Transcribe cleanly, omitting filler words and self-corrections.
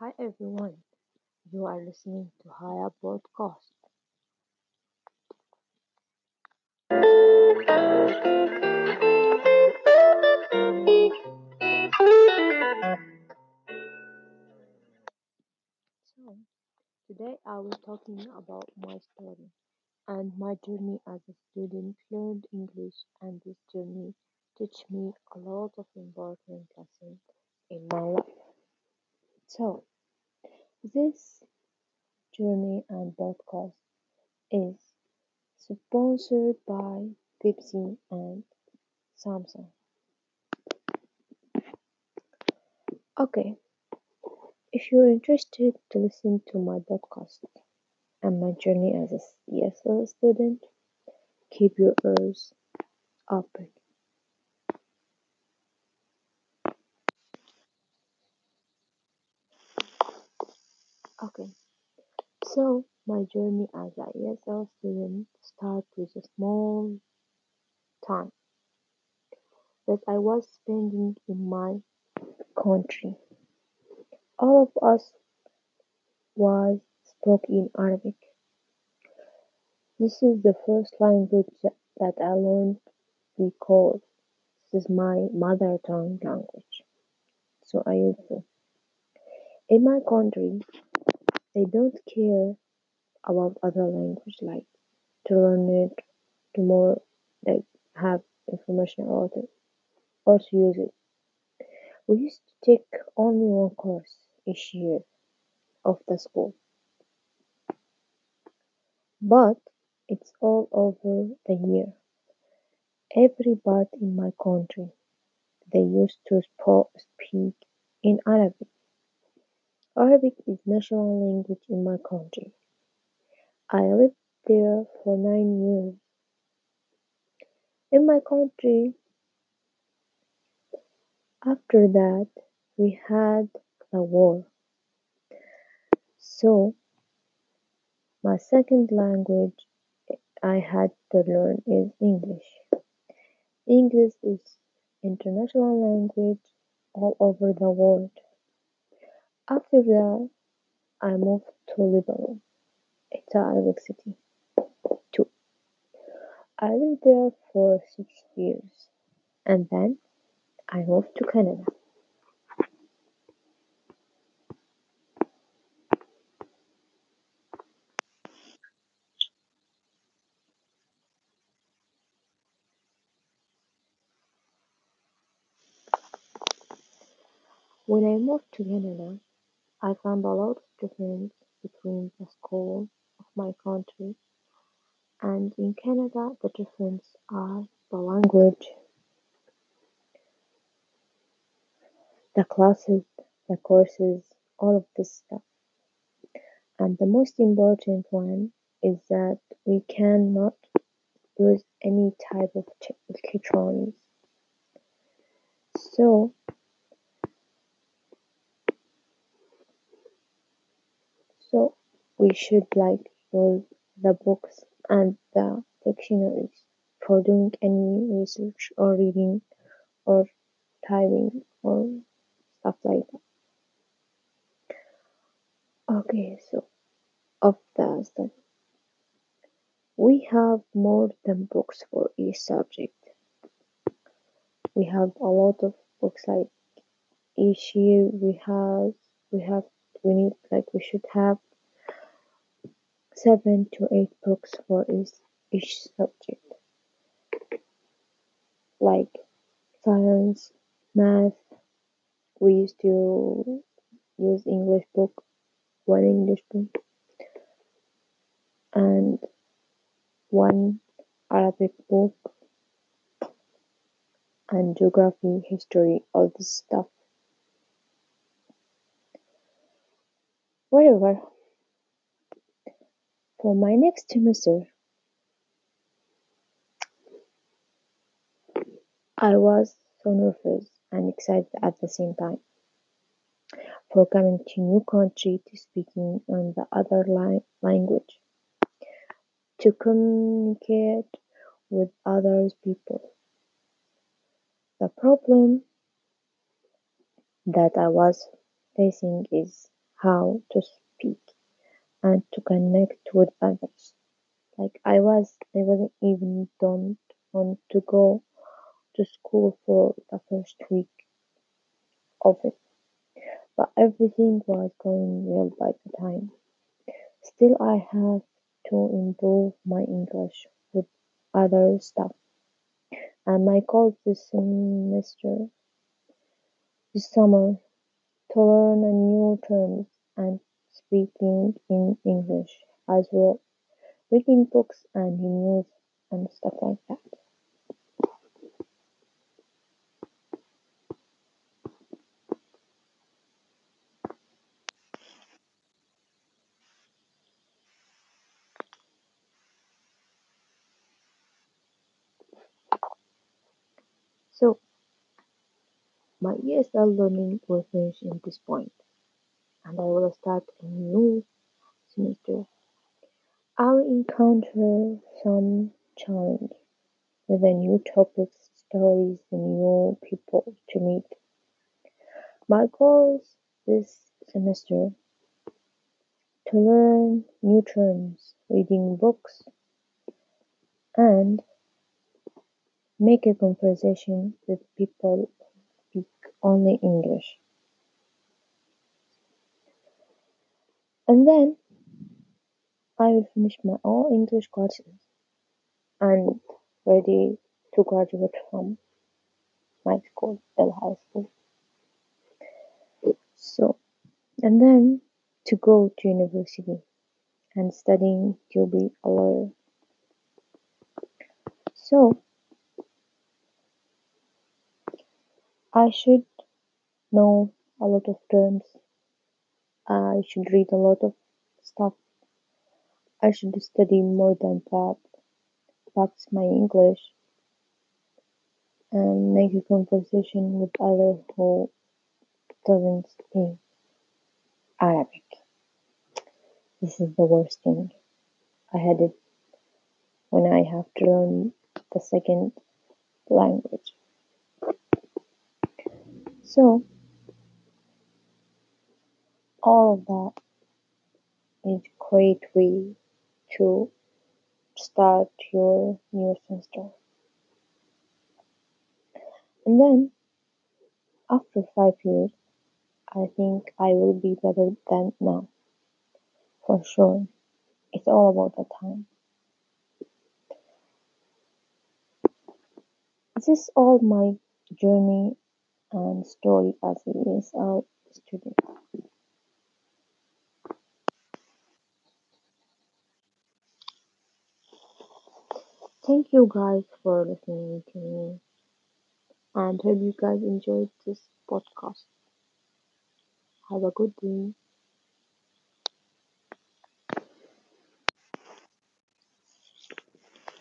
Hi everyone, you are listening to Haya Podcast. So, today I will talking about my story and my journey as a student learned English, and this journey teach me a lot of important lessons in my life. So, this journey and podcast is sponsored by Pepsi and Samsung. Okay, if you're interested to listen to my podcast and my journey as a ESL student, keep your ears open. Okay, so my journey as a ESL student started with a small time that I was spending in my country. All of us was spoke in Arabic. This is the first language that I learned because this is my mother tongue language. So I used to. In my country, they don't care about other language like to learn it, to more like have information about it or to use it. We used to take only one course each year of the school, but it's all over the year. Everybody in my country they used to speak in Arabic. Arabic is national language in my country. I lived there for 9 years. In my country, after that, we had the war. So my second language I had to learn is English. English is international language all over the world. After that, I moved to Lebanon. It's a Arabic city too. I lived there for 6 years, and then I moved to Canada. When I moved to Canada, I found a lot of difference between the school of my country and in Canada. The difference are the language, the classes, the courses, all of this stuff. And the most important one is that we cannot use any type of electronics. So, so we should like use the books and the dictionaries for doing any research or reading or typing or stuff like that. Okay, so of the study, we have more than books for each subject. We have a lot of books like each year we have we need like we should have 7 to 8 books for each subject like science, math. We used to use English book, one English book, and one Arabic book, and geography, history, all this stuff. Whatever. For my next semester, I was so nervous and excited at the same time for coming to new country to speaking on the other language, to communicate with other people. The problem that I was facing is how to speak and to connect with others. Like I wasn't even don't want to go to school for the first week of it, but everything was going well by the time. Still, I have to improve my English with other stuff, and my goal this summer, to learn a new terms and speaking in English as well, reading books and news and stuff like that. So my ESL learning will finish in this point, and I will start a new semester. I'll encounter some challenge with the new topics, stories, and new people to meet. My goals this semester to learn new terms, reading books, and make a conversation with people who speak only English. And then I will finish my all English courses and ready to graduate from my school, the high school. So, and then to go to university and studying to be a lawyer. So, I should know a lot of terms. I should read a lot of stuff. I should study more than that, practice my English, and make a conversation with others who doesn't speak Arabic. This is the worst thing. I had it when I have to learn the second language. So all of that is great way to start your new semester. And then after 5 years, I think I will be better than now, for sure. It's all about the time. This is all my journey and story as a ESL student. Thank you guys for listening to me and hope you guys enjoyed this podcast. Have a good day.